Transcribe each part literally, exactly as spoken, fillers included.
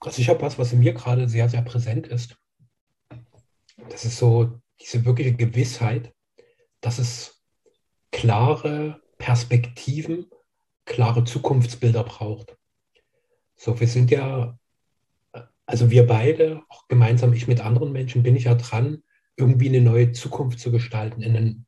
Also ich habe was, was in mir gerade sehr, sehr präsent ist. Das ist so diese wirkliche Gewissheit, dass es klare Perspektiven, klare Zukunftsbilder braucht. So, wir sind ja, also wir beide, auch gemeinsam ich mit anderen Menschen, bin ich ja dran, irgendwie eine neue Zukunft zu gestalten, in einen,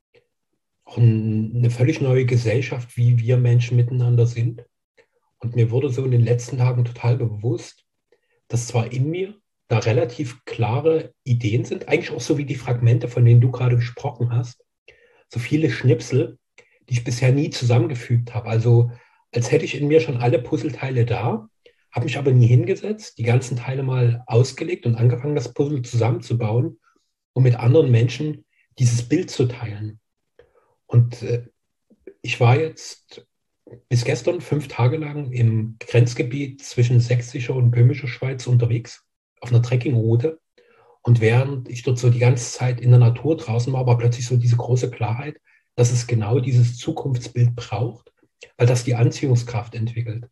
auch ein, eine völlig neue Gesellschaft, wie wir Menschen miteinander sind. Und mir wurde so in den letzten Tagen total bewusst, dass zwar in mir da relativ klare Ideen sind, eigentlich auch so wie die Fragmente, von denen du gerade gesprochen hast, so viele Schnipsel, die ich bisher nie zusammengefügt habe. Also als hätte ich in mir schon alle Puzzleteile da, habe mich aber nie hingesetzt, die ganzen Teile mal ausgelegt und angefangen, das Puzzle zusammenzubauen, um mit anderen Menschen dieses Bild zu teilen. Und äh, ich war jetzt bis gestern fünf Tage lang im Grenzgebiet zwischen sächsischer und böhmischer Schweiz unterwegs, auf einer Trekkingroute. Und während ich dort so die ganze Zeit in der Natur draußen war, war plötzlich so diese große Klarheit, dass es genau dieses Zukunftsbild braucht, weil das die Anziehungskraft entwickelt.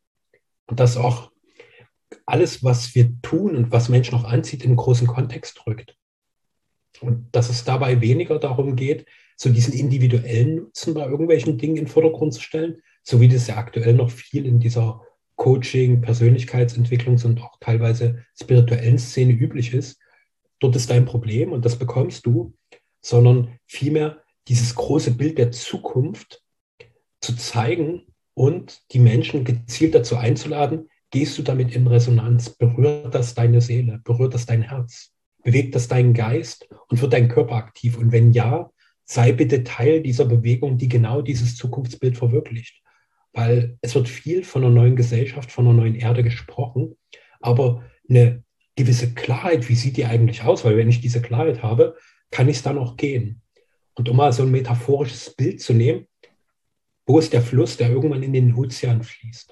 Und dass auch alles, was wir tun und was Menschen auch anzieht, in einen großen Kontext rückt. Und dass es dabei weniger darum geht, so diesen individuellen Nutzen bei irgendwelchen Dingen in den Vordergrund zu stellen, so wie das ja aktuell noch viel in dieser Coaching, Persönlichkeitsentwicklungs- und auch teilweise spirituellen Szene üblich ist. Dort ist dein Problem und das bekommst du, sondern vielmehr dieses große Bild der Zukunft zu zeigen und die Menschen gezielt dazu einzuladen, gehst du damit in Resonanz, berührt das deine Seele, berührt das dein Herz, bewegt das deinen Geist und wird dein Körper aktiv? Und wenn ja, sei bitte Teil dieser Bewegung, die genau dieses Zukunftsbild verwirklicht. Weil es wird viel von einer neuen Gesellschaft, von einer neuen Erde gesprochen, aber eine gewisse Klarheit, wie sieht die eigentlich aus? Weil wenn ich diese Klarheit habe, kann ich es dann auch gehen. Und um mal so ein metaphorisches Bild zu nehmen, wo ist der Fluss, der irgendwann in den Ozean fließt?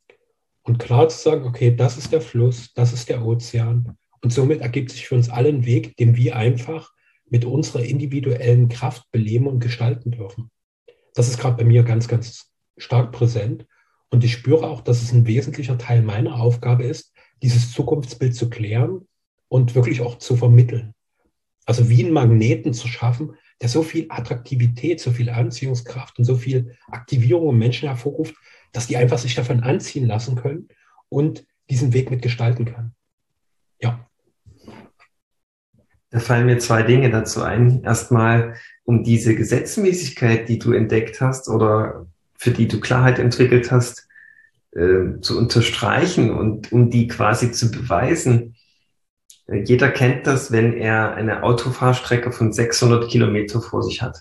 Und klar zu sagen, okay, das ist der Fluss, das ist der Ozean. Und somit ergibt sich für uns alle ein Weg, den wir einfach mit unserer individuellen Kraft beleben und gestalten dürfen. Das ist gerade bei mir ganz, ganz stark präsent. Und ich spüre auch, dass es ein wesentlicher Teil meiner Aufgabe ist, dieses Zukunftsbild zu klären und wirklich auch zu vermitteln. Also wie einen Magneten zu schaffen, der so viel Attraktivität, so viel Anziehungskraft und so viel Aktivierung im Menschen hervorruft, dass die einfach sich davon anziehen lassen können und diesen Weg mitgestalten können. Ja. Da fallen mir zwei Dinge dazu ein. Erstmal um diese Gesetzmäßigkeit, die du entdeckt hast oder für die du Klarheit entwickelt hast, äh, zu unterstreichen und um die quasi zu beweisen. Jeder kennt das, wenn er eine Autofahrstrecke von sechshundert Kilometer vor sich hat.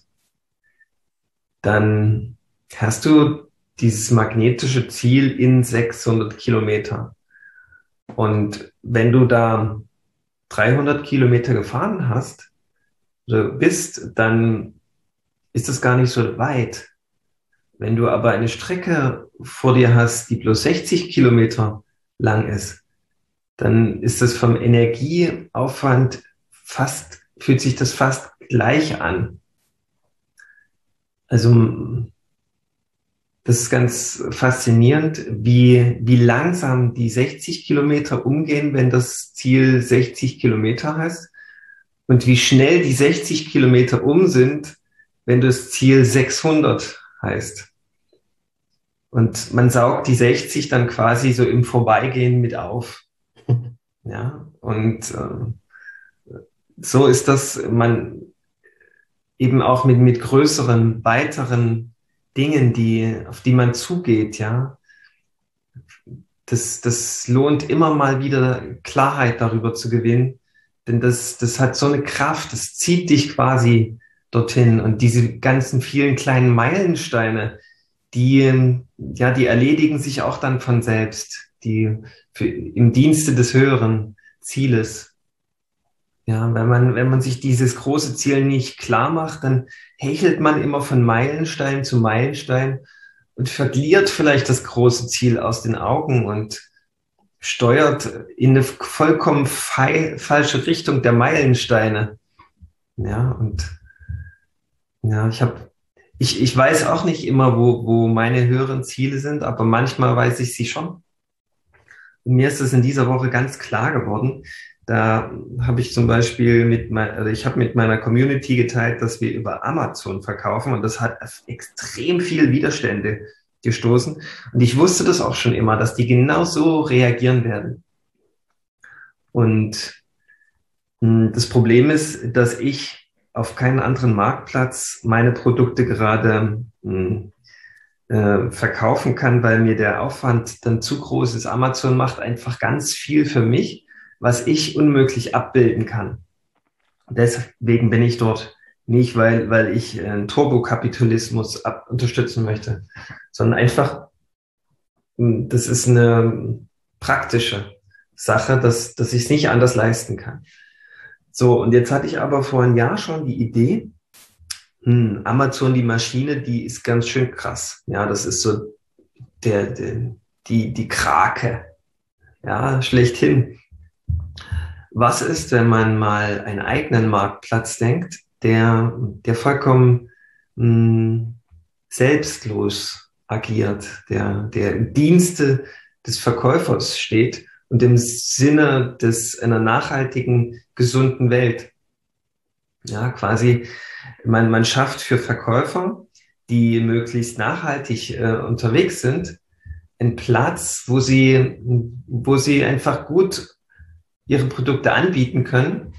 Dann hast du dieses magnetische Ziel in sechshundert Kilometer. Und wenn du da dreihundert Kilometer gefahren hast oder bist, dann ist das gar nicht so weit. Wenn du aber eine Strecke vor dir hast, die bloß sechzig Kilometer lang ist, dann ist das vom Energieaufwand fast, fühlt sich das fast gleich an. Also das ist ganz faszinierend, wie, wie langsam die sechzig Kilometer umgehen, wenn das Ziel sechzig Kilometer heißt, und wie schnell die sechzig Kilometer um sind, wenn das Ziel sechshundert heißt. Und man saugt die sechzig dann quasi so im Vorbeigehen mit auf. Ja, und äh, so ist das, man eben auch mit, mit größeren, weiteren Dingen, die, auf die man zugeht, ja. Das, das lohnt immer mal wieder Klarheit darüber zu gewinnen, denn das, das hat so eine Kraft, das zieht dich quasi dorthin. Und diese ganzen vielen kleinen Meilensteine, die, ja, die erledigen sich auch dann von selbst, die für, im Dienste des höheren Zieles. Ja, wenn man, wenn man sich dieses große Ziel nicht klar macht, dann hechelt man immer von Meilenstein zu Meilenstein und verliert vielleicht das große Ziel aus den Augen und steuert in eine vollkommen fei- falsche Richtung der Meilensteine. Ja, und ja, ich habe, ich, ich weiß auch nicht immer, wo, wo meine höheren Ziele sind, aber manchmal weiß ich sie schon. mir ist es in dieser Woche ganz klar geworden. Da habe ich zum Beispiel mit mein, also ich habe mit meiner Community geteilt, dass wir über Amazon verkaufen und das hat auf extrem viel Widerstände gestoßen. Und ich wusste das auch schon immer, dass die genau so reagieren werden. Und mh, das Problem ist, dass ich auf keinen anderen Marktplatz meine Produkte gerade mh, äh, verkaufen kann, weil mir der Aufwand dann zu groß ist. Amazon macht einfach ganz viel für mich, was ich unmöglich abbilden kann. Deswegen bin ich dort nicht, weil, weil ich einen Turbokapitalismus ab, unterstützen möchte, sondern einfach, das ist eine praktische Sache, dass, dass ich es nicht anders leisten kann. So, und jetzt hatte ich aber vor einem Jahr schon die Idee, hm, Amazon, die Maschine, die ist ganz schön krass. Ja, das ist so der, der, die, die Krake, ja, schlechthin. Was ist, wenn man mal einen eigenen Marktplatz denkt, der, der vollkommen mh, selbstlos agiert, der, der im Dienste des Verkäufers steht und im Sinne des, einer nachhaltigen, gesunden Welt. Ja, quasi, man, man schafft für Verkäufer, die möglichst nachhaltig äh, unterwegs sind, einen Platz, wo sie, wo sie einfach gut ihre Produkte anbieten können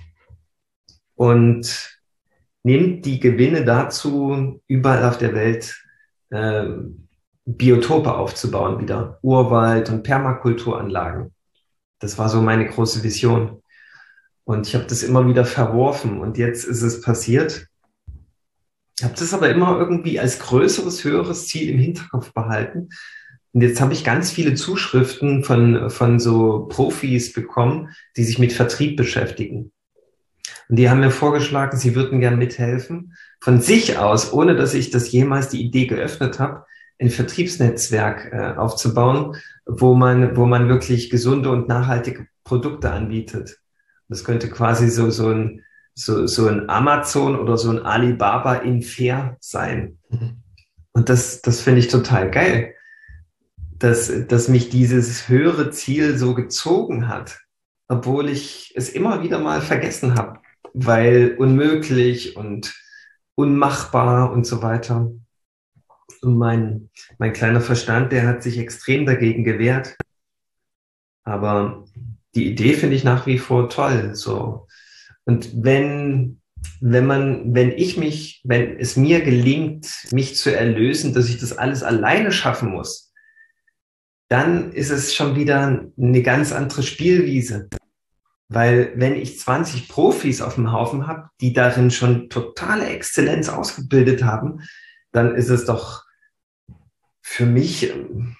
und nimmt die Gewinne dazu, überall auf der Welt äh, Biotope aufzubauen, wieder Urwald und Permakulturanlagen. Das war so meine große Vision. Und ich habe das immer wieder verworfen und jetzt ist es passiert. Ich habe das aber immer irgendwie als größeres, höheres Ziel im Hinterkopf behalten. Und jetzt habe ich ganz viele Zuschriften von, von so Profis bekommen, die sich mit Vertrieb beschäftigen. Und die haben mir vorgeschlagen, sie würden gern mithelfen, von sich aus, ohne dass ich das jemals die Idee geöffnet habe, ein Vertriebsnetzwerk äh, aufzubauen, wo man, wo man wirklich gesunde und nachhaltige Produkte anbietet. Das könnte quasi so, so ein, so, so ein Amazon oder so ein Alibaba in fair sein. Mhm. Und das, das finde ich total geil, dass, dass mich dieses höhere Ziel so gezogen hat, obwohl ich es immer wieder mal vergessen habe, weil unmöglich und unmachbar und so weiter. Und mein, mein kleiner Verstand, der hat sich extrem dagegen gewehrt. Aber die Idee finde ich nach wie vor toll, so. Und wenn, wenn man, wenn ich mich, wenn es mir gelingt, mich zu erlösen, dass ich das alles alleine schaffen muss, dann ist es schon wieder eine ganz andere Spielwiese. Weil wenn ich zwanzig Profis auf dem Haufen habe, die darin schon totale Exzellenz ausgebildet haben, dann ist es doch für mich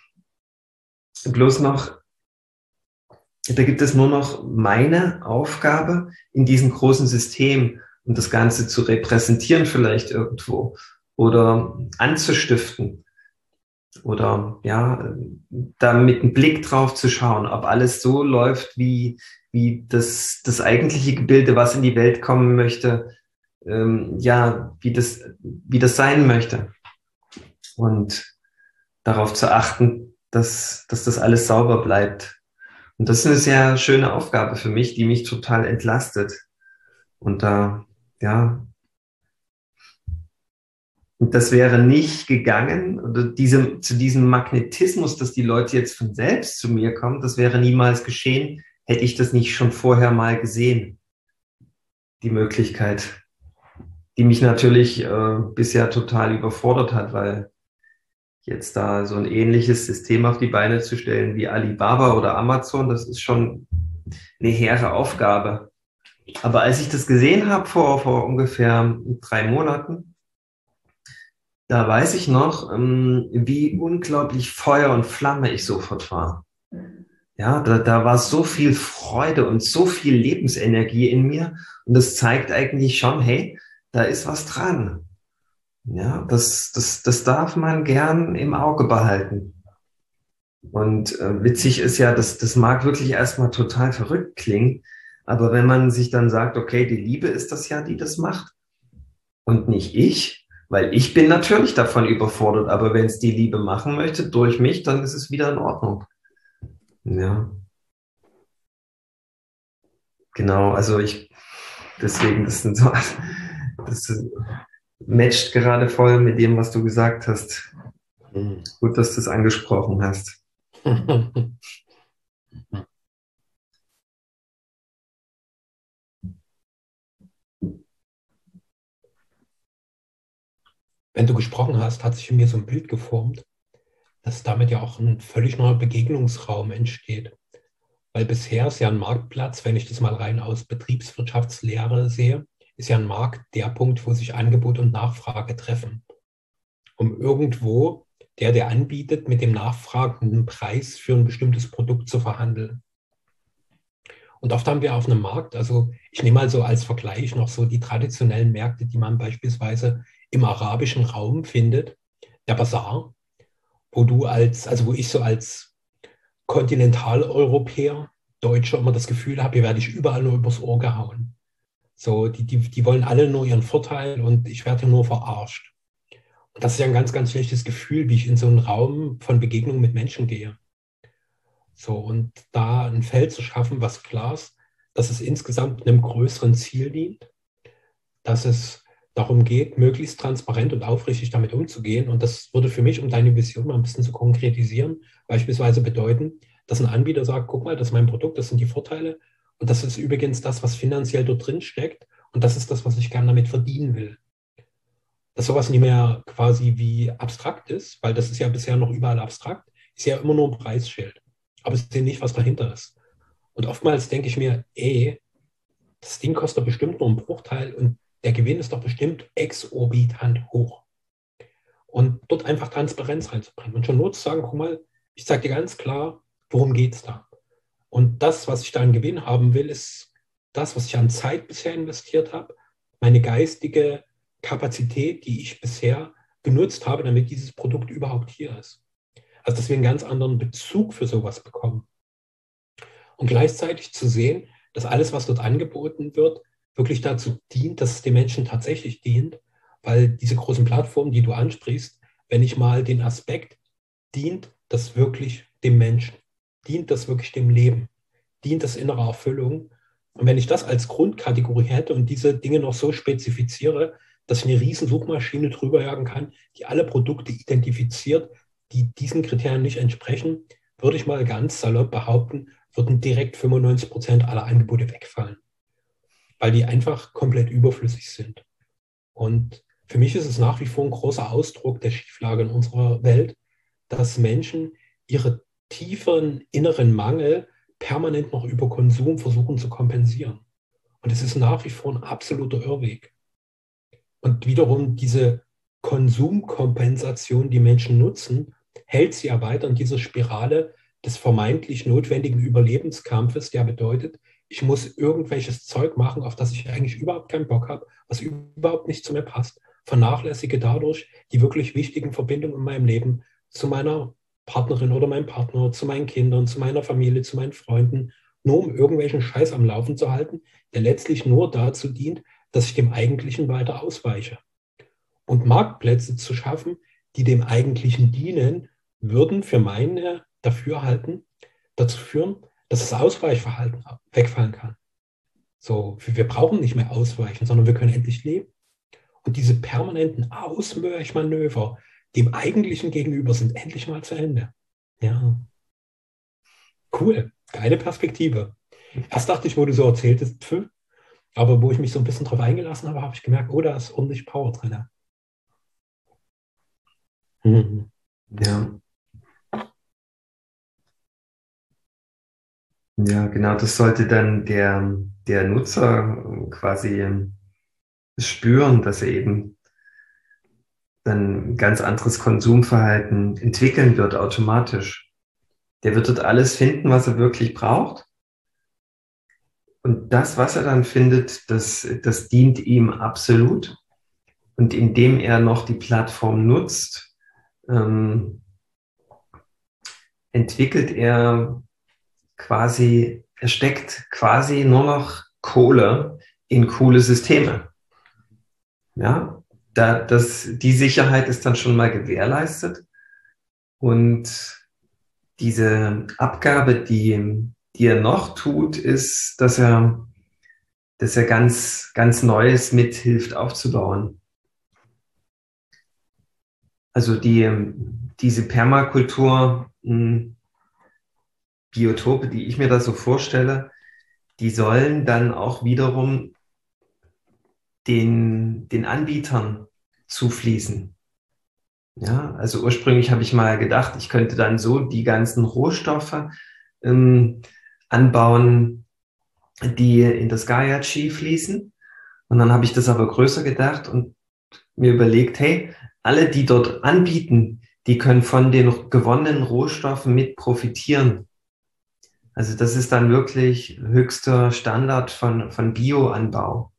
bloß noch, da gibt es nur noch meine Aufgabe in diesem großen System und das Ganze zu repräsentieren vielleicht irgendwo oder anzustiften oder ja, da mit einem Blick drauf zu schauen, ob alles so läuft, wie, wie das, das eigentliche Gebilde, was in die Welt kommen möchte, ähm, ja, wie das, wie das sein möchte. Und darauf zu achten, dass, dass das alles sauber bleibt. Und das ist eine sehr schöne Aufgabe für mich, die mich total entlastet. Und da, ja, und das wäre nicht gegangen, oder diese, zu diesem Magnetismus, dass die Leute jetzt von selbst zu mir kommen, das wäre niemals geschehen, hätte ich das nicht schon vorher mal gesehen. Die Möglichkeit, die mich natürlich äh, bisher total überfordert hat, weil jetzt da so ein ähnliches System auf die Beine zu stellen wie Alibaba oder Amazon, das ist schon eine hehre Aufgabe. Aber als ich das gesehen habe vor, vor ungefähr drei Monaten, da weiß ich noch, ähm, wie unglaublich Feuer und Flamme ich sofort war. Ja, da, da war so viel Freude und so viel Lebensenergie in mir. Und das zeigt eigentlich schon, hey, da ist was dran. Ja, das, das, das darf man gern im Auge behalten. Und äh, witzig ist ja, das, das mag wirklich erstmal total verrückt klingen, aber wenn man sich dann sagt, okay, die Liebe ist das ja, die das macht und nicht ich, weil ich bin natürlich davon überfordert, aber wenn es die Liebe machen möchte durch mich, dann ist es wieder in Ordnung. Ja. genau, also ich, deswegen, das sind so, das matcht gerade voll mit dem, was du gesagt hast. Gut, dass du es angesprochen hast. Wenn du gesprochen hast, hat sich in mir so ein Bild geformt, dass damit ja auch ein völlig neuer Begegnungsraum entsteht. Weil bisher ist ja ein Marktplatz, wenn ich das mal rein aus Betriebswirtschaftslehre sehe, ist ja ein Markt der Punkt, wo sich Angebot und Nachfrage treffen, um irgendwo der, der anbietet, mit dem nachfragenden Preis für ein bestimmtes Produkt zu verhandeln. Und oft haben wir auf einem Markt, also ich nehme mal so als Vergleich noch so die traditionellen Märkte, die man beispielsweise im arabischen Raum findet, der Basar, wo du als, also wo ich so als Kontinentaleuropäer, Deutscher immer das Gefühl habe, hier werde ich überall nur übers Ohr gehauen. So, die, die, die wollen alle nur ihren Vorteil und ich werde hier nur verarscht. Und das ist ja ein ganz, ganz schlechtes Gefühl, wie ich in so einen Raum von Begegnung mit Menschen gehe. So, und da ein Feld zu schaffen, was klar ist, dass es insgesamt einem größeren Ziel dient, dass es darum geht, möglichst transparent und aufrichtig damit umzugehen. Und das würde für mich, um deine Vision mal ein bisschen zu konkretisieren, beispielsweise bedeuten, dass ein Anbieter sagt, guck mal, das ist mein Produkt, das sind die Vorteile. Und das ist übrigens das, was finanziell dort drin steckt. Und das ist das, was ich gerne damit verdienen will. Dass sowas nicht mehr quasi wie abstrakt ist, weil das ist ja bisher noch überall abstrakt, ist ja immer nur ein Preisschild. Aber ich sehe nicht, was dahinter ist. Und oftmals denke ich mir, ey, das Ding kostet bestimmt nur einen Bruchteil und der Gewinn ist doch bestimmt exorbitant hoch. Und dort einfach Transparenz reinzubringen und schon nur zu sagen, guck mal, ich sage dir ganz klar, worum geht es da? Und das, was ich da an Gewinn haben will, ist das, was ich an Zeit bisher investiert habe, meine geistige Kapazität, die ich bisher genutzt habe, damit dieses Produkt überhaupt hier ist. Also, dass wir einen ganz anderen Bezug für sowas bekommen. Und gleichzeitig zu sehen, dass alles, was dort angeboten wird, wirklich dazu dient, dass es den Menschen tatsächlich dient, weil diese großen Plattformen, die du ansprichst, wenn ich mal den Aspekt, dient das wirklich dem Menschen, dient das wirklich dem Leben, dient das innerer Erfüllung. Und wenn ich das als Grundkategorie hätte und diese Dinge noch so spezifiziere, dass ich eine riesen Suchmaschine drüber jagen kann, die alle Produkte identifiziert, die diesen Kriterien nicht entsprechen, würde ich mal ganz salopp behaupten, würden direkt fünfundneunzig Prozent aller Angebote wegfallen, weil die einfach komplett überflüssig sind. Und für mich ist es nach wie vor ein großer Ausdruck der Schieflage in unserer Welt, dass Menschen ihre tiefen inneren Mangel permanent noch über Konsum versuchen zu kompensieren. Und es ist nach wie vor ein absoluter Irrweg. Und wiederum diese Konsumkompensation, die Menschen nutzen, hält sie ja weiter in dieser Spirale des vermeintlich notwendigen Überlebenskampfes, der bedeutet, ich muss irgendwelches Zeug machen, auf das ich eigentlich überhaupt keinen Bock habe, was überhaupt nicht zu mir passt, vernachlässige dadurch die wirklich wichtigen Verbindungen in meinem Leben zu meiner Partnerin oder meinem Partner, zu meinen Kindern, zu meiner Familie, zu meinen Freunden, nur um irgendwelchen Scheiß am Laufen zu halten, der letztlich nur dazu dient, dass ich dem Eigentlichen weiter ausweiche. Und Marktplätze zu schaffen, die dem Eigentlichen dienen, würden für meine Dafürhalten dazu führen, dass das Ausweichverhalten wegfallen kann. So, wir brauchen nicht mehr ausweichen, sondern wir können endlich leben. Und diese permanenten Ausweichmanöver dem Eigentlichen gegenüber sind endlich mal zu Ende. Ja, cool, geile Perspektive. Erst dachte ich, wo du so erzähltest, pf, aber wo ich mich so ein bisschen drauf eingelassen habe, habe ich gemerkt, oh, da ist ordentlich Power drin. Mhm. Ja. Ja, genau, das sollte dann der, der Nutzer quasi spüren, dass er eben dann ein ganz anderes Konsumverhalten entwickeln wird automatisch. Der wird dort alles finden, was er wirklich braucht. Und das, was er dann findet, das, das dient ihm absolut. Und indem er noch die Plattform nutzt, ähm, entwickelt er quasi, er steckt quasi nur noch Kohle in coole Systeme. Ja, da, das, die Sicherheit ist dann schon mal gewährleistet. Und diese Abgabe, die, die er noch tut, ist, dass er das ja ganz, ganz Neues mithilft aufzubauen. Also die, diese Permakultur, mh, Biotope, die ich mir da so vorstelle, die sollen dann auch wiederum den, den Anbietern zufließen. Ja, also ursprünglich habe ich mal gedacht, ich könnte dann so die ganzen Rohstoffe ähm, anbauen, die in das Gaia-Chi fließen. Und dann habe ich das aber größer gedacht und mir überlegt, hey, alle, die dort anbieten, die können von den gewonnenen Rohstoffen mit profitieren. Also das ist dann wirklich höchster Standard von, von Bioanbau.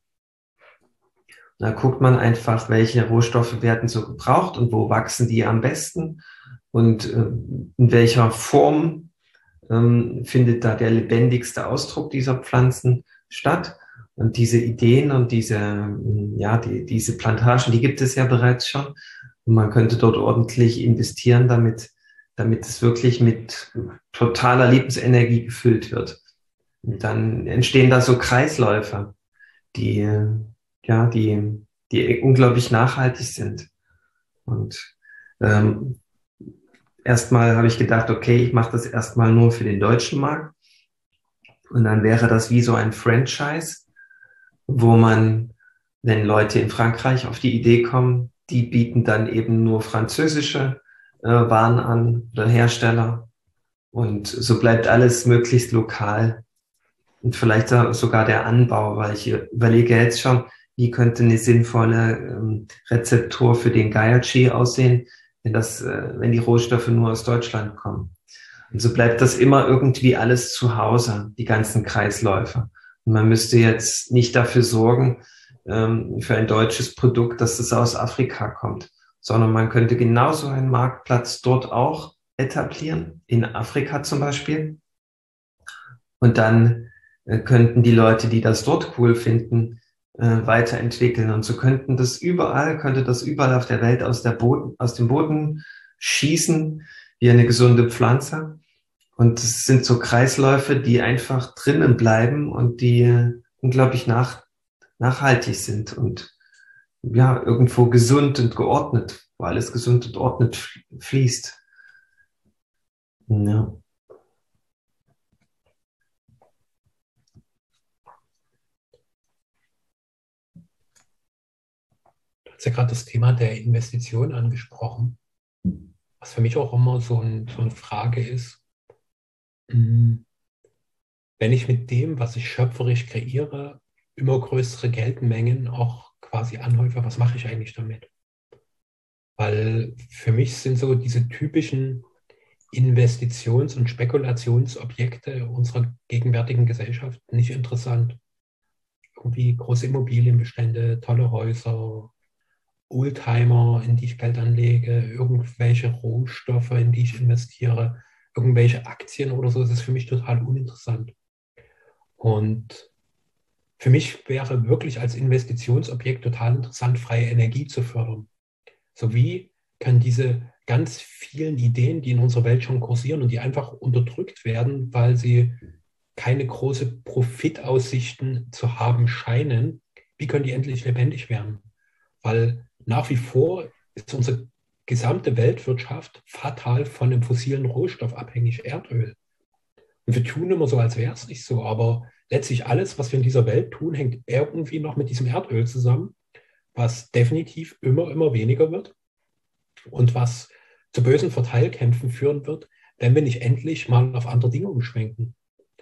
Da guckt man einfach, welche Rohstoffe werden so gebraucht und wo wachsen die am besten und äh, in welcher Form ähm, findet da der lebendigste Ausdruck dieser Pflanzen statt. Und diese Ideen und diese, ja, die, diese Plantagen, die gibt es ja bereits schon. Und man könnte dort ordentlich investieren, damit, damit es wirklich mit totaler Lebensenergie gefüllt wird. Und dann entstehen da so Kreisläufe, die, ja, die, die unglaublich nachhaltig sind. Und ähm, erstmal habe ich gedacht, okay, ich mache das erstmal nur für den deutschen Markt. Und dann wäre das wie so ein Franchise, wo man, wenn Leute in Frankreich auf die Idee kommen, die bieten dann eben nur französische äh, Waren an oder Hersteller. Und so bleibt alles möglichst lokal. Und vielleicht sogar der Anbau, weil ich überlege jetzt schon, wie könnte eine sinnvolle ähm, Rezeptur für den Gaia-Chi aussehen, wenn, das, äh, wenn die Rohstoffe nur aus Deutschland kommen. Und so bleibt das immer irgendwie alles zu Hause, die ganzen Kreisläufe. Und man müsste jetzt nicht dafür sorgen, ähm, für ein deutsches Produkt, dass es aus Afrika kommt, sondern man könnte genauso einen Marktplatz dort auch etablieren, in Afrika zum Beispiel. Und dann äh, könnten die Leute, die das dort cool finden, äh, weiterentwickeln. Und so könnten das überall, könnte das überall auf der Welt aus, der Boden, aus dem Boden schießen, wie eine gesunde Pflanze. Und es sind so Kreisläufe, die einfach drinnen bleiben und die äh, unglaublich nach, nachhaltig sind und ja, irgendwo gesund und geordnet, wo alles gesund und ordnet fließt. Ja. Du hast ja gerade das Thema der Investition angesprochen, was für mich auch immer so, ein, so eine Frage ist. Wenn ich mit dem, was ich schöpferisch kreiere, immer größere Geldmengen auch quasi anhäufe, was mache ich eigentlich damit? Weil für mich sind so diese typischen Investitions- und Spekulationsobjekte unserer gegenwärtigen Gesellschaft nicht interessant. Irgendwie große Immobilienbestände, tolle Häuser, Oldtimer, in die ich Geld anlege, irgendwelche Rohstoffe, in die ich investiere, irgendwelche Aktien oder so, das ist für mich total uninteressant. Und für mich wäre wirklich als Investitionsobjekt total interessant, freie Energie zu fördern. So wie kann diese ganz vielen Ideen, die in unserer Welt schon kursieren und die einfach unterdrückt werden, weil sie keine großen Profitaussichten zu haben scheinen, wie können die endlich lebendig werden? Weil nach wie vor ist unsere gesamte Weltwirtschaft fatal von einem fossilen Rohstoff abhängig, Erdöl. Und wir tun immer so, als wäre es nicht so, aber letztlich alles, was wir in dieser Welt tun, hängt irgendwie noch mit diesem Erdöl zusammen, was definitiv immer, immer weniger wird und was zu bösen Verteilkämpfen führen wird, wenn wir nicht endlich mal auf andere Dinge umschwenken.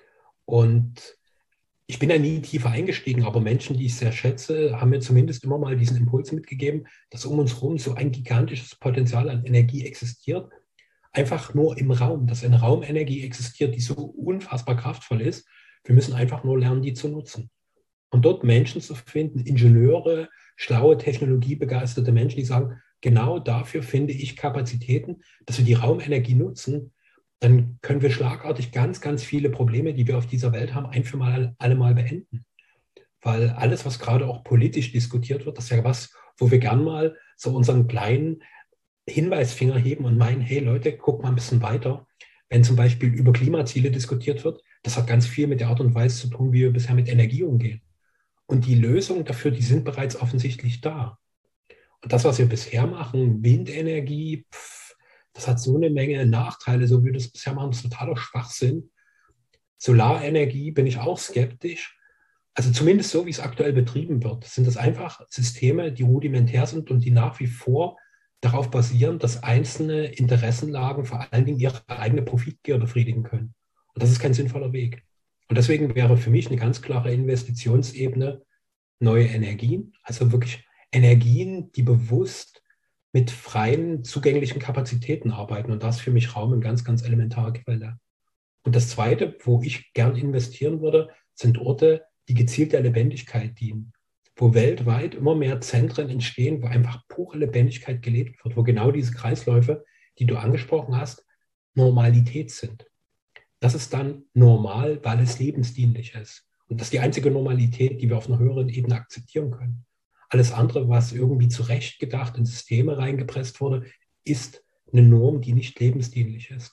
Und ich bin ja nie tiefer eingestiegen, aber Menschen, die ich sehr schätze, haben mir zumindest immer mal diesen Impuls mitgegeben, dass um uns herum so ein gigantisches Potenzial an Energie existiert, einfach nur im Raum, dass eine Raumenergie existiert, die so unfassbar kraftvoll ist. Wir müssen einfach nur lernen, die zu nutzen. Und dort Menschen zu finden, Ingenieure, schlaue, technologiebegeisterte Menschen, die sagen, genau dafür finde ich Kapazitäten, dass wir die Raumenergie nutzen, dann können wir schlagartig ganz, ganz viele Probleme, die wir auf dieser Welt haben, ein für mal alle Mal beenden. Weil alles, was gerade auch politisch diskutiert wird, das ist ja was, wo wir gern mal so unseren kleinen Hinweisfinger heben und meinen, hey Leute, guck mal ein bisschen weiter. Wenn zum Beispiel über Klimaziele diskutiert wird, das hat ganz viel mit der Art und Weise zu tun, wie wir bisher mit Energie umgehen. Und die Lösungen dafür, die sind bereits offensichtlich da. Und das, was wir bisher machen, Windenergie, pff, das hat so eine Menge Nachteile, so wie wir das bisher machen, das ist totaler Schwachsinn. Solarenergie bin ich auch skeptisch. Also zumindest so, wie es aktuell betrieben wird, sind das einfach Systeme, die rudimentär sind und die nach wie vor darauf basieren, dass einzelne Interessenlagen vor allen Dingen ihre eigene Profitgier befriedigen können. Und das ist kein sinnvoller Weg. Und deswegen wäre für mich eine ganz klare Investitionsebene neue Energien, also wirklich Energien, die bewusst mit freien, zugänglichen Kapazitäten arbeiten. Und da ist für mich Raum eine ganz, ganz elementare Quelle. Und das Zweite, wo ich gern investieren würde, sind Orte, die gezielt der Lebendigkeit dienen, wo weltweit immer mehr Zentren entstehen, wo einfach pure Lebendigkeit gelebt wird, wo genau diese Kreisläufe, die du angesprochen hast, Normalität sind. Das ist dann normal, weil es lebensdienlich ist. Und das ist die einzige Normalität, die wir auf einer höheren Ebene akzeptieren können. Alles andere, was irgendwie zurechtgedacht in Systeme reingepresst wurde, ist eine Norm, die nicht lebensdienlich ist.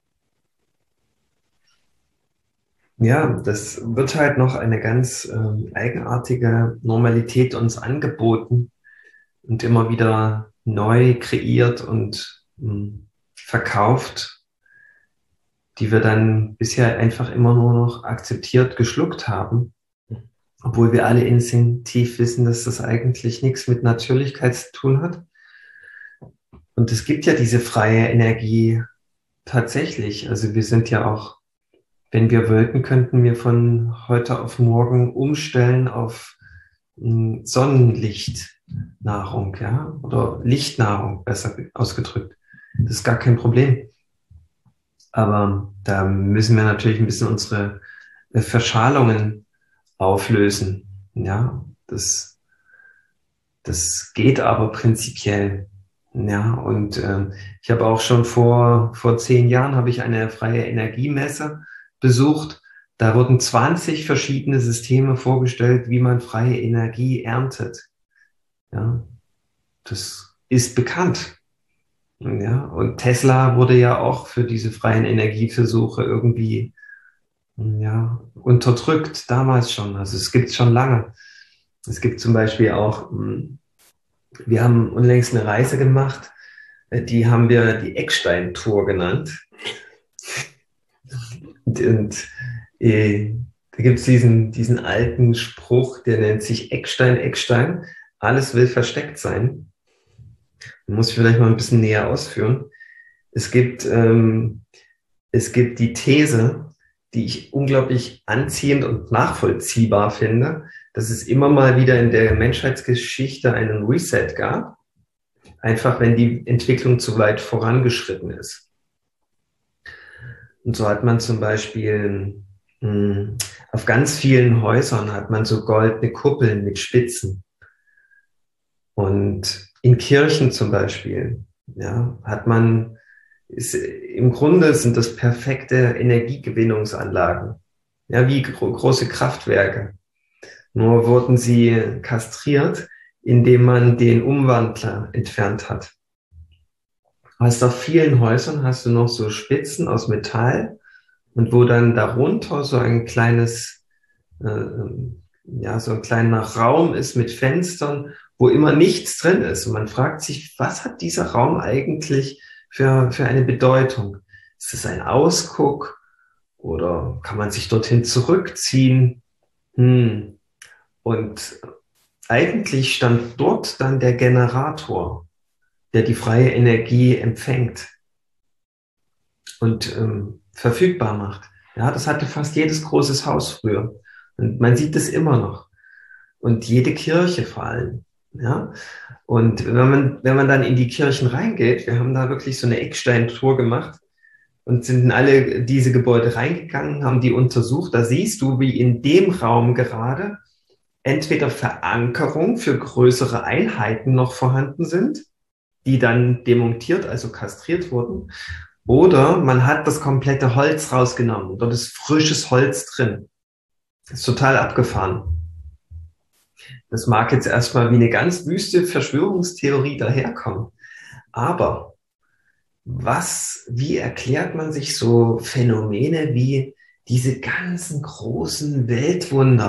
Ja, das wird halt noch eine ganz ähm, eigenartige Normalität uns angeboten und immer wieder neu kreiert und ähm, verkauft, die wir dann bisher einfach immer nur noch akzeptiert, geschluckt haben, obwohl wir alle instinktiv wissen, dass das eigentlich nichts mit Natürlichkeit zu tun hat. Und es gibt ja diese freie Energie tatsächlich. Also wir sind ja auch, wenn wir wollten, könnten wir von heute auf morgen umstellen auf mh, Sonnenlichtnahrung, ja, oder Lichtnahrung, besser ausgedrückt. Das ist gar kein Problem. Aber da müssen wir natürlich ein bisschen unsere äh, Verschalungen auflösen. Ja, das, das geht aber prinzipiell. Ja, und äh, ich habe auch schon vor, vor zehn Jahren habe ich eine freie Energiemesse besucht. Da wurden zwanzig verschiedene Systeme vorgestellt, wie man freie Energie erntet. Ja, das ist bekannt. Ja, und Tesla wurde ja auch für diese freien Energieversuche irgendwie, ja, unterdrückt, damals schon. Also es gibt es schon lange. Es gibt zum Beispiel auch, wir haben unlängst eine Reise gemacht, die haben wir die Eckstein-Tour genannt. Und, und äh, da gibt es diesen, diesen alten Spruch, der nennt sich Eckstein, Eckstein. Alles will versteckt sein. Muss ich vielleicht mal ein bisschen näher ausführen. Es gibt, ähm, es gibt die These, die ich unglaublich anziehend und nachvollziehbar finde, dass es immer mal wieder in der Menschheitsgeschichte einen Reset gab, einfach wenn die Entwicklung zu weit vorangeschritten ist. Und so hat man zum Beispiel mh, auf ganz vielen Häusern hat man so goldene Kuppeln mit Spitzen. Und in Kirchen zum Beispiel, ja, hat man, ist, im Grunde sind das perfekte Energiegewinnungsanlagen, ja, wie gro große Kraftwerke. Nur wurden sie kastriert, indem man den Umwandler entfernt hat. Hast auf vielen Häusern hast du noch so Spitzen aus Metall und wo dann darunter so ein kleines, äh, ja, so ein kleiner Raum ist mit Fenstern, wo immer nichts drin ist. Und man fragt sich, was hat dieser Raum eigentlich für, für eine Bedeutung? Ist es ein Ausguck oder kann man sich dorthin zurückziehen? Hm. Und eigentlich stand dort dann der Generator, der die freie Energie empfängt und ähm, verfügbar macht. Ja, das hatte fast jedes großes Haus früher. Und man sieht es immer noch. Und jede Kirche vor allem. Ja, und wenn man, wenn man dann in die Kirchen reingeht, wir haben da wirklich so eine Eckstein-Tour gemacht und sind in alle diese Gebäude reingegangen, haben die untersucht. Da siehst du, wie in dem Raum gerade entweder Verankerung für größere Einheiten noch vorhanden sind, die dann demontiert, also kastriert wurden, oder man hat das komplette Holz rausgenommen. Dort ist frisches Holz drin. Das ist total abgefahren. Das mag jetzt erstmal wie eine ganz wüste Verschwörungstheorie daherkommen. Aber was, wie erklärt man sich so Phänomene wie diese ganzen großen Weltwunder,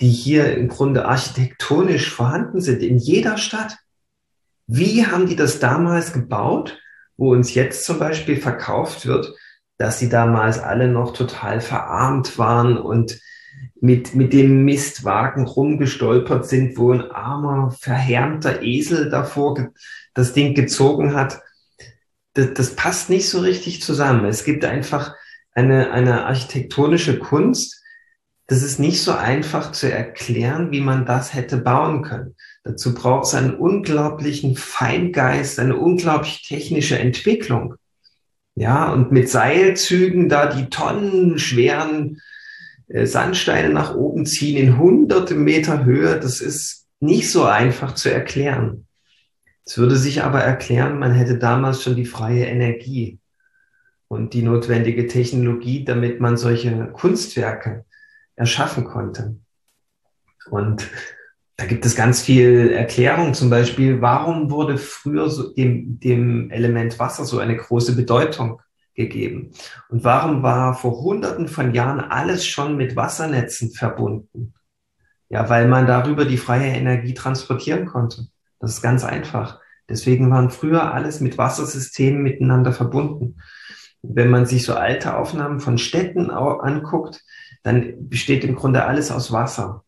die hier im Grunde architektonisch vorhanden sind, in jeder Stadt. Wie haben die das damals gebaut, wo uns jetzt zum Beispiel verkauft wird, dass sie damals alle noch total verarmt waren und mit, mit dem Mistwagen rumgestolpert sind, wo ein armer, verhärmter Esel davor das Ding gezogen hat. Das, das passt nicht so richtig zusammen. Es gibt einfach eine, eine architektonische Kunst. Das ist nicht so einfach zu erklären, wie man das hätte bauen können. Dazu braucht es einen unglaublichen Feingeist, eine unglaublich technische Entwicklung. Ja, und mit Seilzügen da die tonnenschweren äh, Sandsteine nach oben ziehen in hunderte Meter Höhe, das ist nicht so einfach zu erklären. Es würde sich aber erklären, man hätte damals schon die freie Energie und die notwendige Technologie, damit man solche Kunstwerke erschaffen konnte. Und da gibt es ganz viel Erklärung, zum Beispiel, warum wurde früher so dem, dem Element Wasser so eine große Bedeutung gegeben? Und warum war vor Hunderten von Jahren alles schon mit Wassernetzen verbunden? Ja, weil man darüber die freie Energie transportieren konnte. Das ist ganz einfach. Deswegen waren früher alles mit Wassersystemen miteinander verbunden. Wenn man sich so alte Aufnahmen von Städten anguckt, dann besteht im Grunde alles aus Wasser.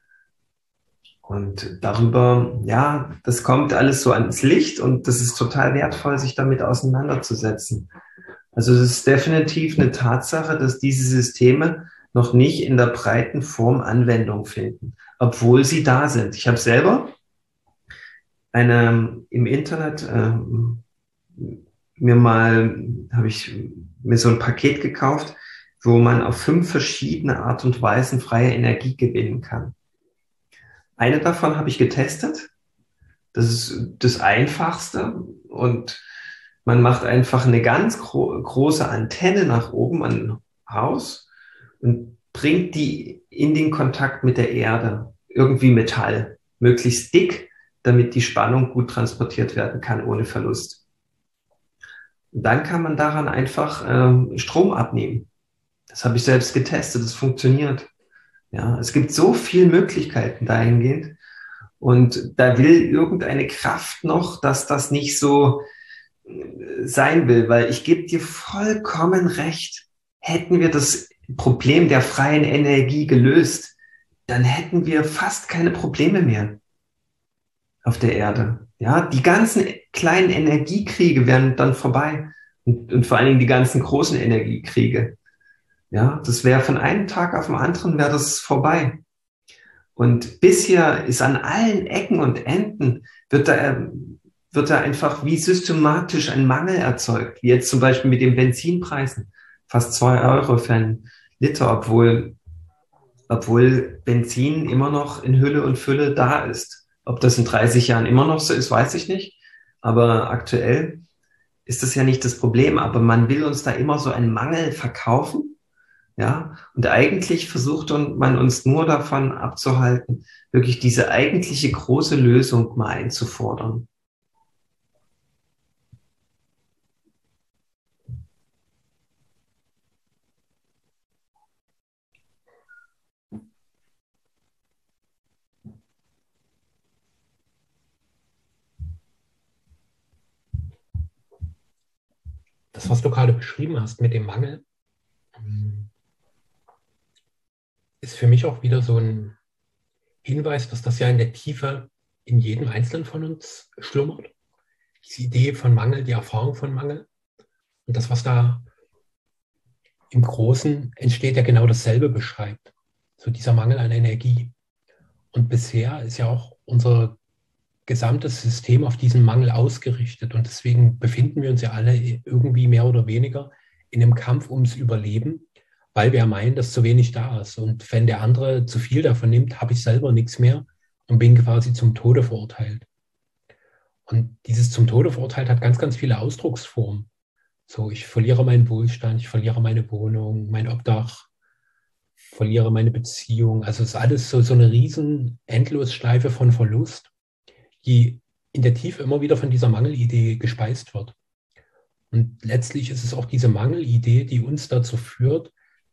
Und darüber, ja, das kommt alles so ans Licht und das ist total wertvoll, sich damit auseinanderzusetzen. Also es ist definitiv eine Tatsache, dass diese Systeme noch nicht in der breiten Form Anwendung finden, obwohl sie da sind. Ich habe selber eine im Internet äh, mir mal, habe ich mir so ein Paket gekauft, wo man auf fünf verschiedene Art und Weisen freie Energie gewinnen kann. Eine davon habe ich getestet. Das ist das Einfachste und man macht einfach eine ganz gro- große Antenne nach oben an ein Haus und bringt die in den Kontakt mit der Erde. Irgendwie Metall, möglichst dick, damit die Spannung gut transportiert werden kann ohne Verlust. Und dann kann man daran einfach ähm, Strom abnehmen. Das habe ich selbst getestet, das funktioniert. Ja, es gibt so viele Möglichkeiten dahingehend. Und da will irgendeine Kraft noch, dass das nicht so sein will, weil ich gebe dir vollkommen recht. Hätten wir das Problem der freien Energie gelöst, dann hätten wir fast keine Probleme mehr auf der Erde. Ja, die ganzen kleinen Energiekriege wären dann vorbei und, und vor allen Dingen die ganzen großen Energiekriege. Ja, das wäre von einem Tag auf den anderen wäre das vorbei. Und bisher ist an allen Ecken und Enden wird da, wird da einfach wie systematisch ein Mangel erzeugt. Wie jetzt zum Beispiel mit den Benzinpreisen. Fast zwei Euro für einen Liter, obwohl, obwohl Benzin immer noch in Hülle und Fülle da ist. Ob das in dreißig Jahren immer noch so ist, weiß ich nicht. Aber aktuell ist das ja nicht das Problem. Aber man will uns da immer so einen Mangel verkaufen. Ja, und eigentlich versucht man uns nur davon abzuhalten, wirklich diese eigentliche große Lösung mal einzufordern. Das, was du gerade beschrieben hast mit dem Mangel, ist für mich auch wieder so ein Hinweis, dass das ja in der Tiefe in jedem Einzelnen von uns schlummert. Die Idee von Mangel, die Erfahrung von Mangel. Und das, was da im Großen entsteht, ja genau dasselbe beschreibt. So dieser Mangel an Energie. Und bisher ist ja auch unser gesamtes System auf diesen Mangel ausgerichtet. Und deswegen befinden wir uns ja alle irgendwie mehr oder weniger in einem Kampf ums Überleben, weil wir meinen, dass zu wenig da ist. Und wenn der andere zu viel davon nimmt, habe ich selber nichts mehr und bin quasi zum Tode verurteilt. Und dieses zum Tode verurteilt hat ganz, ganz viele Ausdrucksformen. So, ich verliere meinen Wohlstand, ich verliere meine Wohnung, mein Obdach, verliere meine Beziehung. Also es ist alles so, so eine riesen Endlosschleife von Verlust, die in der Tiefe immer wieder von dieser Mangelidee gespeist wird. Und letztlich ist es auch diese Mangelidee, die uns dazu führt,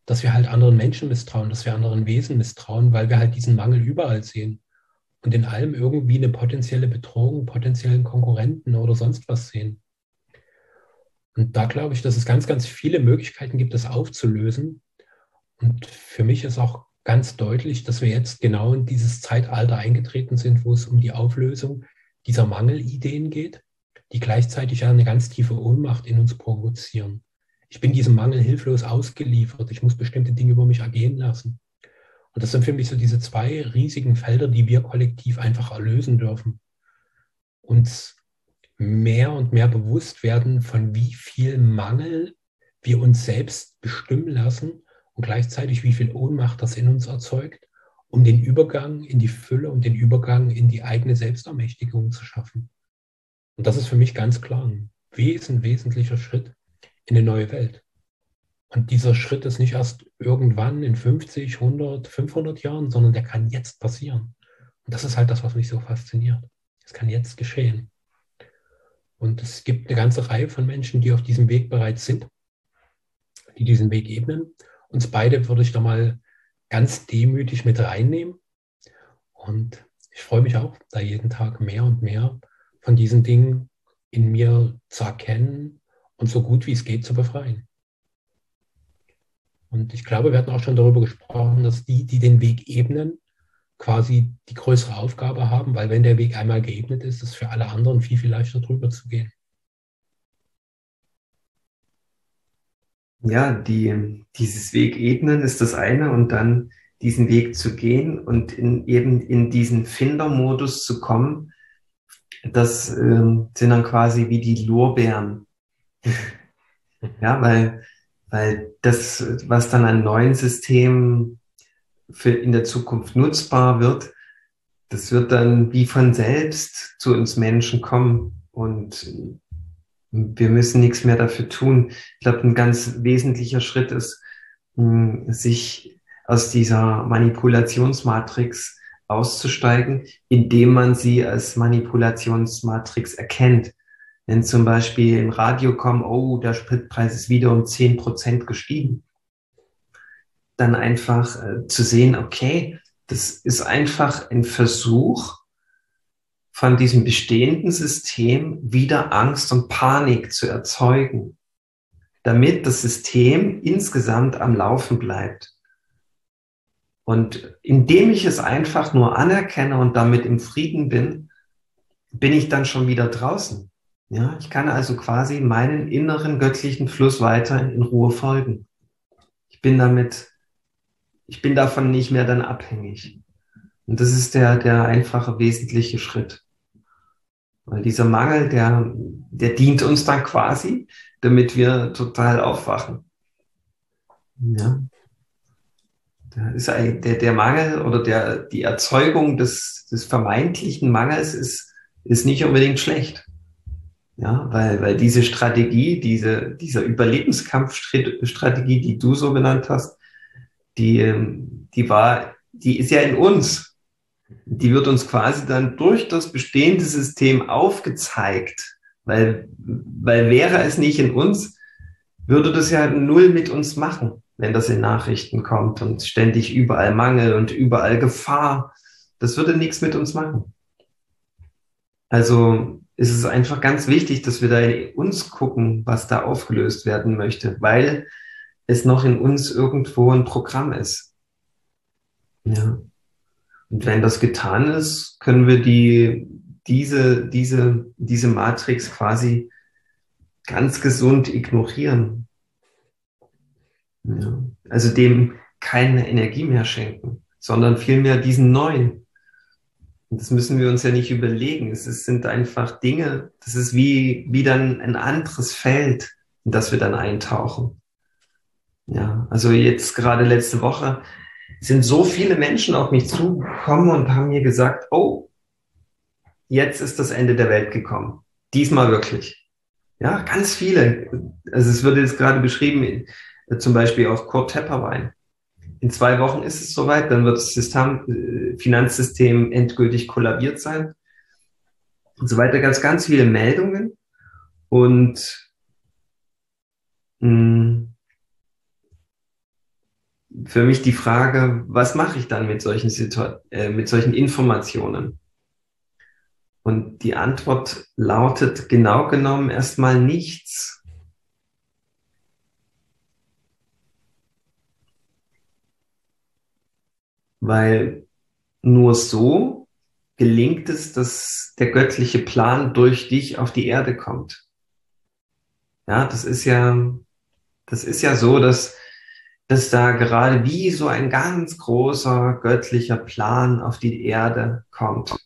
dass wir halt anderen Menschen misstrauen, dass wir anderen Wesen misstrauen, weil wir halt diesen Mangel überall sehen und in allem irgendwie eine potenzielle Bedrohung, potenziellen Konkurrenten oder sonst was sehen. Und da glaube ich, dass es ganz, ganz viele Möglichkeiten gibt, das aufzulösen. Und für mich ist auch ganz deutlich, dass wir jetzt genau in dieses Zeitalter eingetreten sind, wo es um die Auflösung dieser Mangelideen geht, die gleichzeitig eine ganz tiefe Ohnmacht in uns provozieren. Ich bin diesem Mangel hilflos ausgeliefert. Ich muss bestimmte Dinge über mich ergehen lassen. Und das sind für mich so diese zwei riesigen Felder, die wir kollektiv einfach erlösen dürfen. Uns mehr und mehr bewusst werden, von wie viel Mangel wir uns selbst bestimmen lassen und gleichzeitig wie viel Ohnmacht das in uns erzeugt, um den Übergang in die Fülle und den Übergang in die eigene Selbstermächtigung zu schaffen. Und das ist für mich ganz klar ein wesen, wesentlicher Schritt in eine neue Welt. Und dieser Schritt ist nicht erst irgendwann in fünfzig, hundert, fünfhundert Jahren, sondern der kann jetzt passieren. Und das ist halt das, was mich so fasziniert. Es kann jetzt geschehen. Und es gibt eine ganze Reihe von Menschen, die auf diesem Weg bereits sind, die diesen Weg ebnen. Uns beide würde ich da mal ganz demütig mit reinnehmen. Und ich freue mich auch, da jeden Tag mehr und mehr von diesen Dingen in mir zu erkennen und so gut wie es geht zu befreien. Und ich glaube, wir hatten auch schon darüber gesprochen, dass die, die den Weg ebnen, quasi die größere Aufgabe haben, weil wenn der Weg einmal geebnet ist, ist es für alle anderen viel, viel leichter drüber zu gehen. Ja, die, dieses Weg ebnen ist das eine und dann diesen Weg zu gehen und in, eben in diesen Findermodus zu kommen, das ähm, sind dann quasi wie die Lorbeeren. Ja, weil, weil das, was dann an neuen Systemen für in der Zukunft nutzbar wird, das wird dann wie von selbst zu uns Menschen kommen und wir müssen nichts mehr dafür tun. Ich glaube, ein ganz wesentlicher Schritt ist, sich aus dieser Manipulationsmatrix auszusteigen, indem man sie als Manipulationsmatrix erkennt. Wenn zum Beispiel im Radio kommt, oh, der Spritpreis ist wieder um zehn Prozent gestiegen, dann einfach äh, zu sehen, okay, das ist einfach ein Versuch, von diesem bestehenden System wieder Angst und Panik zu erzeugen, damit das System insgesamt am Laufen bleibt. Und indem ich es einfach nur anerkenne und damit im Frieden bin, bin ich dann schon wieder draußen. Ja, ich kann also quasi meinen inneren göttlichen Fluss weiter in Ruhe folgen. Ich bin damit, ich bin davon nicht mehr dann abhängig. Und das ist der, der einfache, wesentliche Schritt. Weil dieser Mangel, der, der dient uns dann quasi, damit wir total aufwachen. Ja. Da ist ein, der, der Mangel oder der, die Erzeugung des, des vermeintlichen Mangels ist, ist nicht unbedingt schlecht. Ja, weil, weil diese Strategie, diese, diese Überlebenskampfstrategie, die du so genannt hast, die, die war, die ist ja in uns. Die wird uns quasi dann durch das bestehende System aufgezeigt, weil, weil wäre es nicht in uns, würde das ja null mit uns machen, wenn das in Nachrichten kommt und ständig überall Mangel und überall Gefahr. Das würde nichts mit uns machen. Also ist es einfach ganz wichtig, dass wir da in uns gucken, was da aufgelöst werden möchte, weil es noch in uns irgendwo ein Programm ist. Ja. Und wenn das getan ist, können wir die, diese, diese, diese Matrix quasi ganz gesund ignorieren. Ja. Also dem keine Energie mehr schenken, sondern vielmehr diesen neuen. Und das müssen wir uns ja nicht überlegen. Es sind einfach Dinge, das ist wie, wie dann ein anderes Feld, in das wir dann eintauchen. Ja, also jetzt gerade letzte Woche sind so viele Menschen auf mich zugekommen und haben mir gesagt, oh, jetzt ist das Ende der Welt gekommen. Diesmal wirklich. Ja, ganz viele. Also es wird jetzt gerade beschrieben, zum Beispiel auf Kurt Tepperwein. In zwei Wochen ist es soweit, dann wird das System, Finanzsystem endgültig kollabiert sein und so weiter. Ganz, ganz viele Meldungen und mh, für mich die Frage, was mache ich dann mit solchen Situa äh, mit solchen Informationen? Und die Antwort lautet genau genommen erstmal nichts. Weil nur so gelingt es, dass der göttliche Plan durch dich auf die Erde kommt. Ja, das ist ja, das ist ja so, dass, dass da gerade wie so ein ganz großer göttlicher Plan auf die Erde kommt.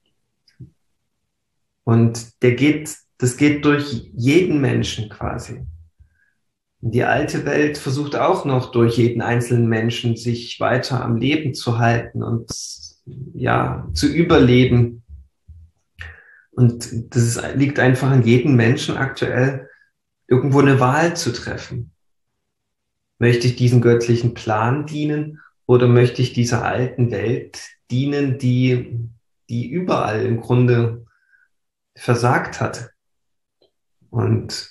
Und der geht, das geht durch jeden Menschen quasi. Und die alte Welt versucht auch noch durch jeden einzelnen Menschen sich weiter am Leben zu halten und ja, zu überleben. Und das ist, liegt einfach an jedem Menschen aktuell, irgendwo eine Wahl zu treffen. Möchte ich diesem göttlichen Plan dienen oder möchte ich dieser alten Welt dienen, die, die überall im Grunde versagt hat? Und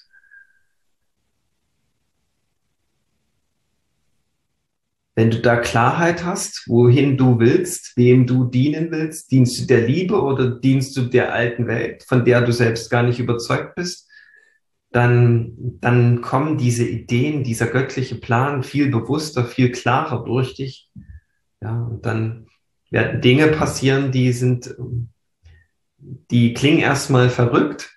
wenn du da Klarheit hast, wohin du willst, wem du dienen willst, dienst du der Liebe oder dienst du der alten Welt, von der du selbst gar nicht überzeugt bist, dann, dann kommen diese Ideen, dieser göttliche Plan viel bewusster, viel klarer durch dich. Ja, und dann werden Dinge passieren, die sind, die klingen erstmal verrückt,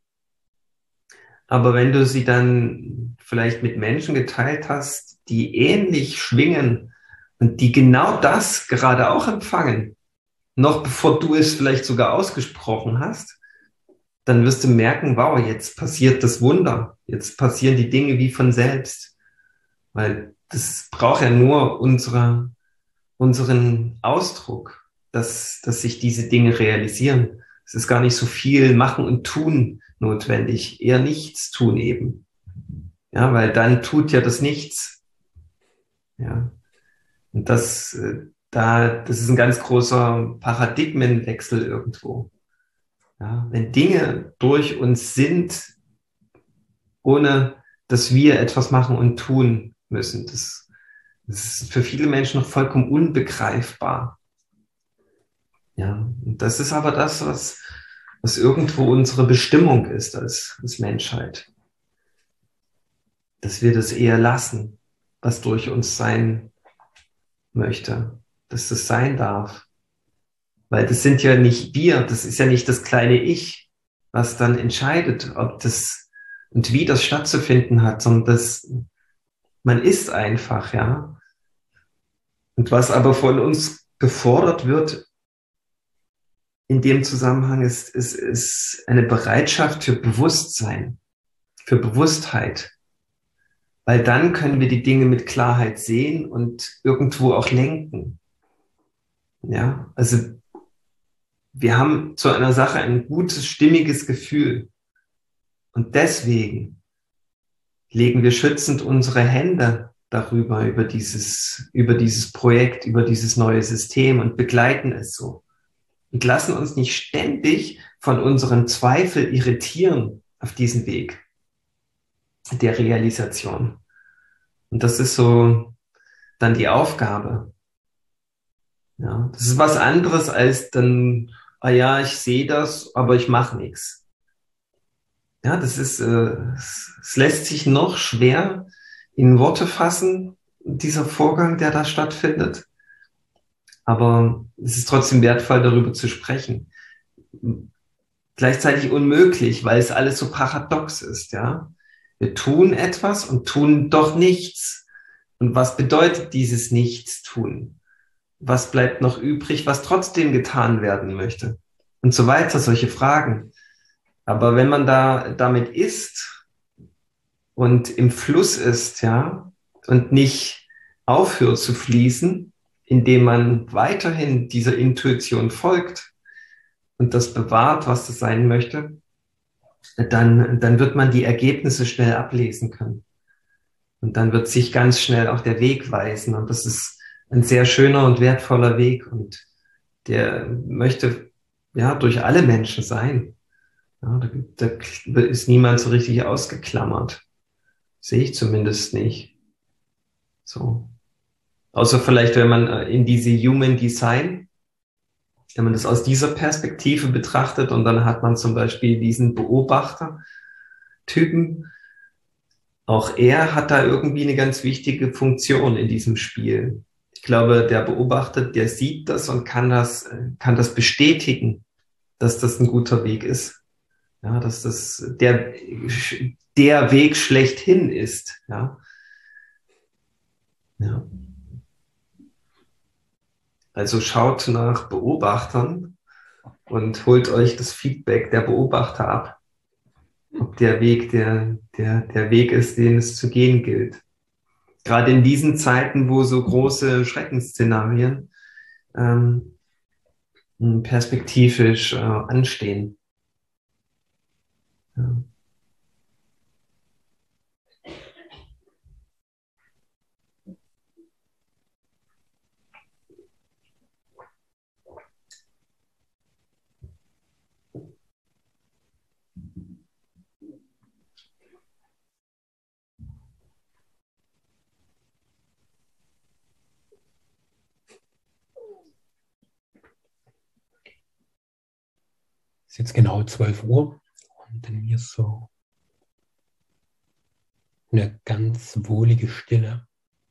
aber wenn du sie dann vielleicht mit Menschen geteilt hast, die ähnlich schwingen und die genau das gerade auch empfangen, noch bevor du es vielleicht sogar ausgesprochen hast, dann wirst du merken, wow, jetzt passiert das Wunder. Jetzt passieren die Dinge wie von selbst. Weil das braucht ja nur unsere, unseren Ausdruck, dass, dass sich diese Dinge realisieren. Es ist gar nicht so viel Machen und Tun notwendig, eher nichts tun eben. Ja, weil dann tut ja das Nichts. Ja. Und das, da, das ist ein ganz großer Paradigmenwechsel irgendwo. Ja, wenn Dinge durch uns sind, ohne dass wir etwas machen und tun müssen, das, das ist für viele Menschen noch vollkommen unbegreifbar. Ja, und das ist aber das, was, was irgendwo unsere Bestimmung ist als, als Menschheit. Dass wir das eher lassen, was durch uns sein möchte, dass das sein darf. Weil das sind ja nicht wir, das ist ja nicht das kleine Ich, was dann entscheidet, ob das und wie das stattzufinden hat, sondern das, man ist einfach, ja. Und was aber von uns gefordert wird in dem Zusammenhang ist, ist, ist eine Bereitschaft für Bewusstsein, für Bewusstheit. Weil dann können wir die Dinge mit Klarheit sehen und irgendwo auch lenken. Ja, also wir haben zu einer Sache ein gutes, stimmiges Gefühl. Und deswegen legen wir schützend unsere Hände darüber, über dieses, über dieses Projekt, über dieses neue System und begleiten es so. Und lassen uns nicht ständig von unseren Zweifeln irritieren auf diesem Weg der Realisation. Und das ist so dann die Aufgabe. Ja, das ist was anderes als dann, ah ja, ich sehe das, aber ich mache nichts. Ja, das ist, äh, es lässt sich noch schwer in Worte fassen, dieser Vorgang, der da stattfindet. Aber es ist trotzdem wertvoll, darüber zu sprechen. Gleichzeitig unmöglich, weil es alles so paradox ist, ja. Wir tun etwas und tun doch nichts. Und was bedeutet dieses Nichtstun? Was bleibt noch übrig, was trotzdem getan werden möchte? Und so weiter, solche Fragen. Aber wenn man da damit ist und im Fluss ist, ja, und nicht aufhört zu fließen, indem man weiterhin dieser Intuition folgt und das bewahrt, was das sein möchte, dann, dann wird man die Ergebnisse schnell ablesen können. Und dann wird sich ganz schnell auch der Weg weisen. Und das ist ein sehr schöner und wertvoller Weg. Und der möchte ja durch alle Menschen sein. Ja, da, da ist niemand so richtig ausgeklammert. Sehe ich zumindest nicht. So. Außer vielleicht, wenn man äh, in diese Human Design, wenn man das aus dieser Perspektive betrachtet und dann hat man zum Beispiel diesen Beobachtertypen. Auch er hat da irgendwie eine ganz wichtige Funktion in diesem Spiel. Ich glaube, der Beobachter, der sieht das und kann das, kann das bestätigen, dass das ein guter Weg ist. Ja, dass das der, der Weg schlechthin ist. Ja. Ja. Also schaut nach Beobachtern und holt euch das Feedback der Beobachter ab, ob der Weg der, der, der Weg ist, den es zu gehen gilt. Gerade in diesen Zeiten, wo so große Schreckensszenarien ähm, perspektivisch äh, anstehen. Ja. Es ist jetzt genau zwölf Uhr und in mir ist so eine ganz wohlige Stille.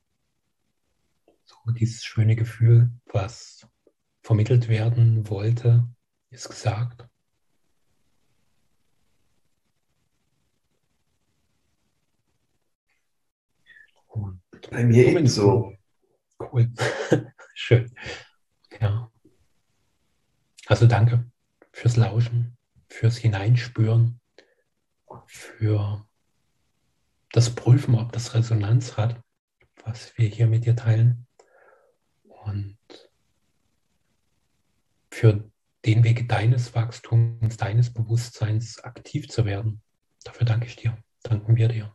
So dieses schöne Gefühl, was vermittelt werden wollte, ist gesagt. Und Bei mir ebenso. Cool. Schön. Ja. Also danke fürs Lauschen, fürs Hineinspüren, für das Prüfen, ob das Resonanz hat, was wir hier mit dir teilen. Und für den Weg deines Wachstums, deines Bewusstseins aktiv zu werden. Dafür danke ich dir. Danken wir dir.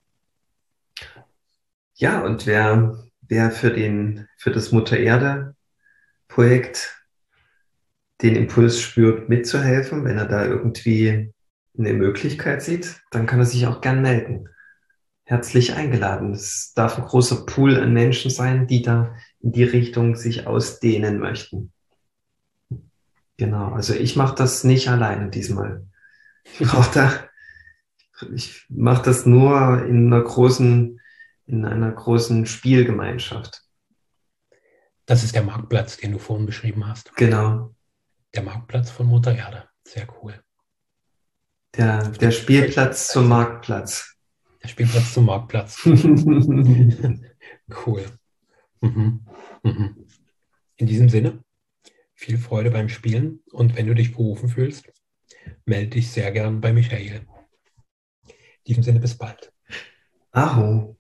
Ja, und wer, wer für den, für das Mutter Erde Projekt den Impuls spürt, mitzuhelfen, wenn er da irgendwie eine Möglichkeit sieht, dann kann er sich auch gern melden. Herzlich eingeladen. Es darf ein großer Pool an Menschen sein, die da in die Richtung sich ausdehnen möchten. Genau, also ich mache das nicht alleine diesmal. Ich brauche da, ich mache das nur in einer großen, in einer großen Spielgemeinschaft. Das ist der Marktplatz, den du vorhin beschrieben hast. Genau. Der Marktplatz von Mutter Erde. Sehr cool. Der, der Spielplatz zum Marktplatz. Der Spielplatz zum Marktplatz. Cool. Mhm. Mhm. In diesem Sinne, viel Freude beim Spielen und wenn du dich berufen fühlst, melde dich sehr gern bei Michael. In diesem Sinne, bis bald. Aho.